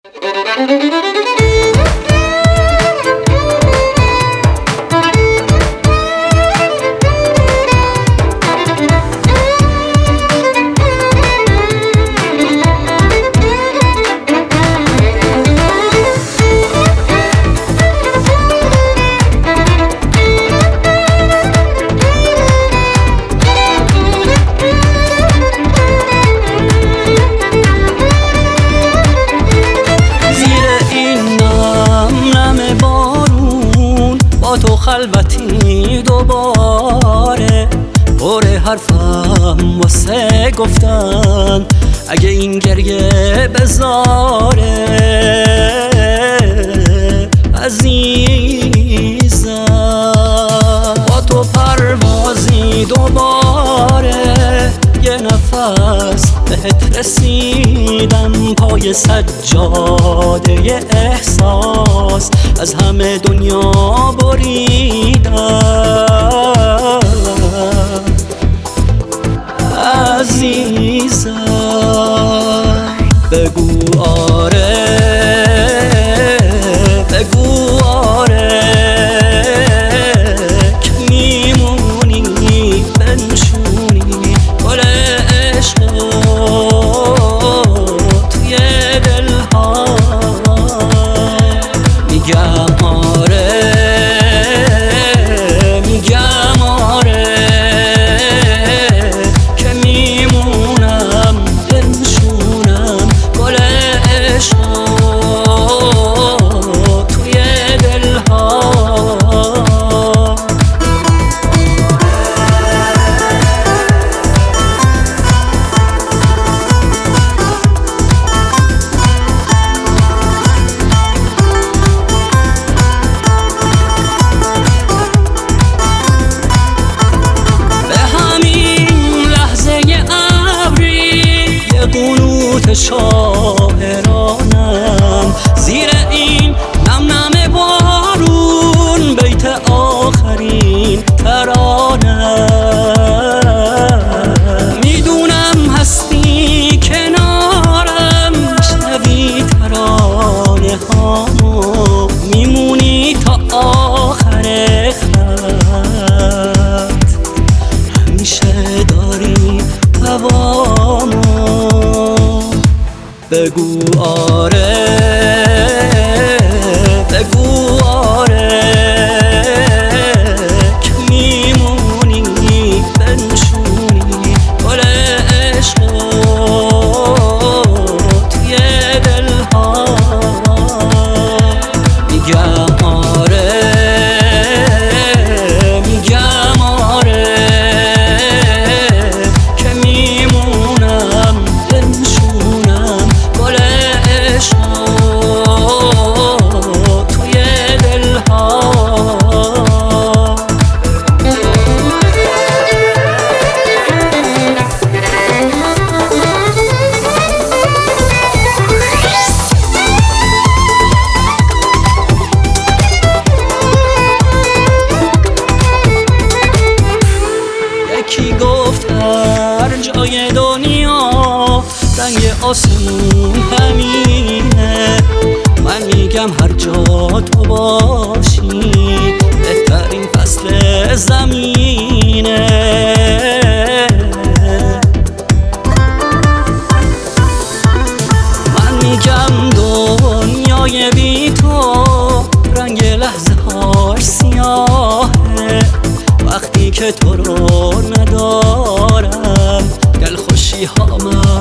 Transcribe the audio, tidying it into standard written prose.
تو خلوتی دوباره پر حرفم واسه گفتن اگه این گریه بذاره عزیزم. با تو پروازی دوباره یه نفس بهت رسیدم پای سجاده احساس از همه دنیا بریدم عزیزم. بگو آره بگو آره که میمونی بنشونی گل عشق توی دلها. میگم آره میگم آره که میمونم بنشونم گل عشق توی دلها. شاعرانم زیر این نم نم بارون بیت آخرین ترانم. میدونم هستی کنارم شنوی ترانه هامو میمونی تا آخر خط همیشه داری هوامو. بگو آره بگو آره که میمونی بنشونی گل عشق توی دلها. میگم آره میگم آره که میمونم بنشونم گل عشق توی دلها. یکی گفت هر جای دنیا رنگ آسمون همینه. من میگم هر جا تو باشی بهترین فصل زمینه. من میگم دنیای بی تو رنگ لحظه هاش سیاهه. وقتی که تو رو ندارم دل خوشی ها